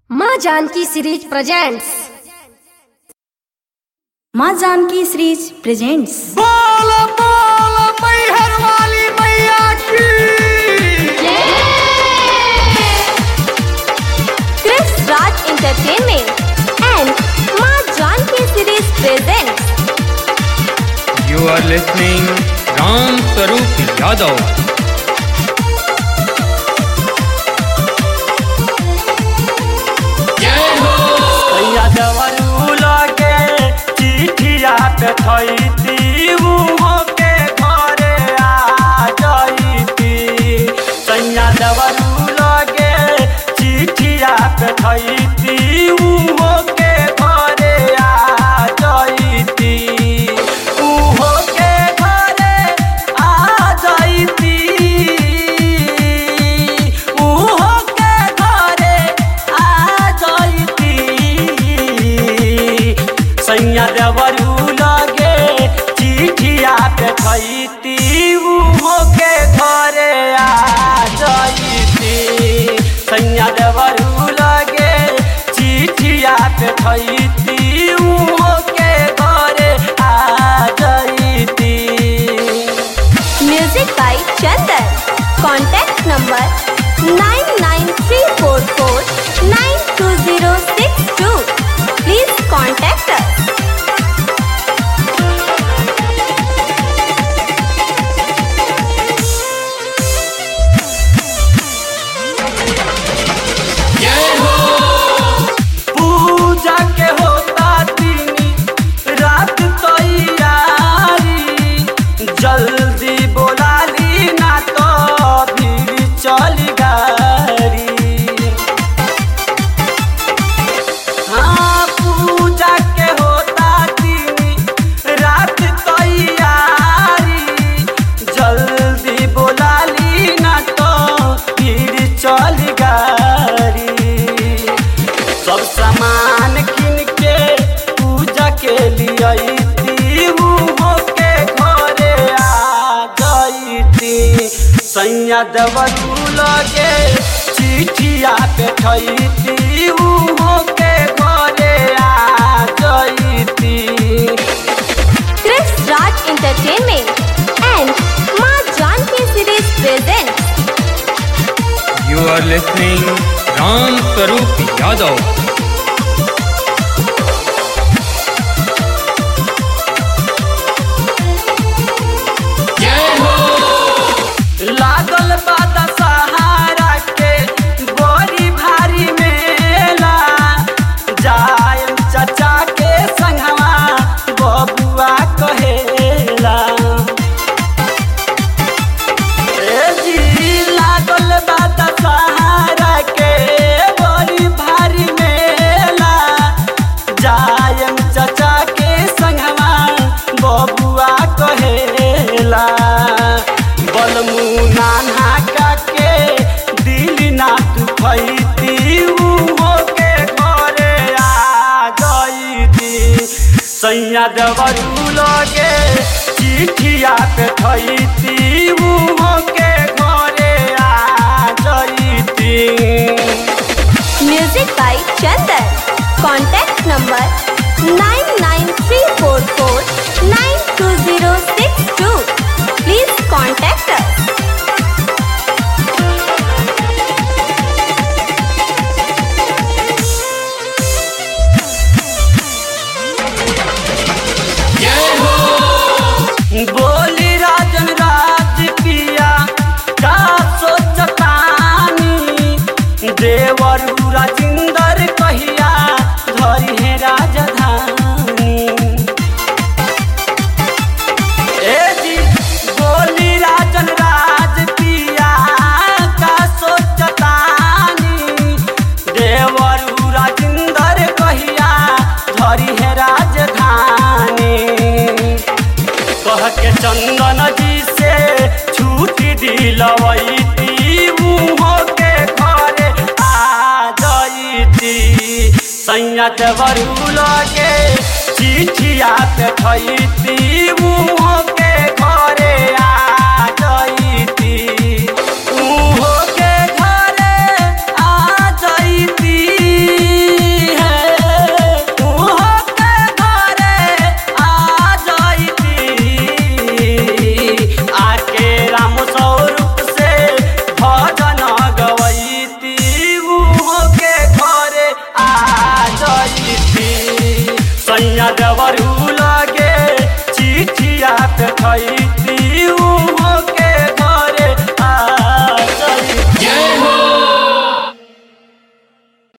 माँ Janaki series presents. माँ Janaki series presents. बोल बोल मैहर वाली मैया की Chris Raj Entertainment and Maa Janaki series presents। You are listening Ram Sarup Yadav. जवरू लगे चिठिया पे थईती के घरे आ जईती। सैया जवरू लगे चिठिया पे थईती के घरे आ जईती। उहो के घरे आ जईती। उहो के घरे आ जईती। सैया देवरू लगे चिठिया पे थईती के घरे आ जईती। सैया देवरू लगे चिठिया पे थईती के घरे आ जईती। Music by Chandan। Contact number 99344920062। Please contact us। पूजा के होता तीनी रात तैयारी। जल्दी बोलाली ना तो भीड़ चली गारी। हाँ पूजा के होता तीनी रात तैयारी। जल्दी बोलाली ना तो भीड़ चली गारी। सब सामान किन के पूजा के लिए के घरे आ जईती। सैया देवरू लगे चिठिया पे थईती के घरे आ जईती। Chris Raj Entertainment and Maa Janaki series presents। You are listening Ram Sarup Yadav. लागल बादा सहारा के बड़ी भारी मेला। जायम चाचा के संगवा बबुआ कहेला। ए जी लागल बादा सहारा के बड़ी भारी मेला। जायम चाचा के संगवा बबुआ कहेला। बलमू नाना के दिल ना दुखैती के घरे आ जईती। सैया देवरू लगे चिठिया पे थईती के घरे आ जईती। Music by Chandan। Contact number 99344920062। Please contact us। बोली राजन राज पिया का सोचतानी। देवरू राजिंदर कहिया धरी है राजधानी। ए जी बोली राजन राज पिया का सोचतानी। देवरू राजिंदर कहिया धरी है राजधानी। कह के चंदन जी से छुट्टी दिलवैती के घरे आ जईती। सैया देवरू लगे चिठिया पे थईती के घरे आ जईती। के घरे आ जईती। चढ़ैती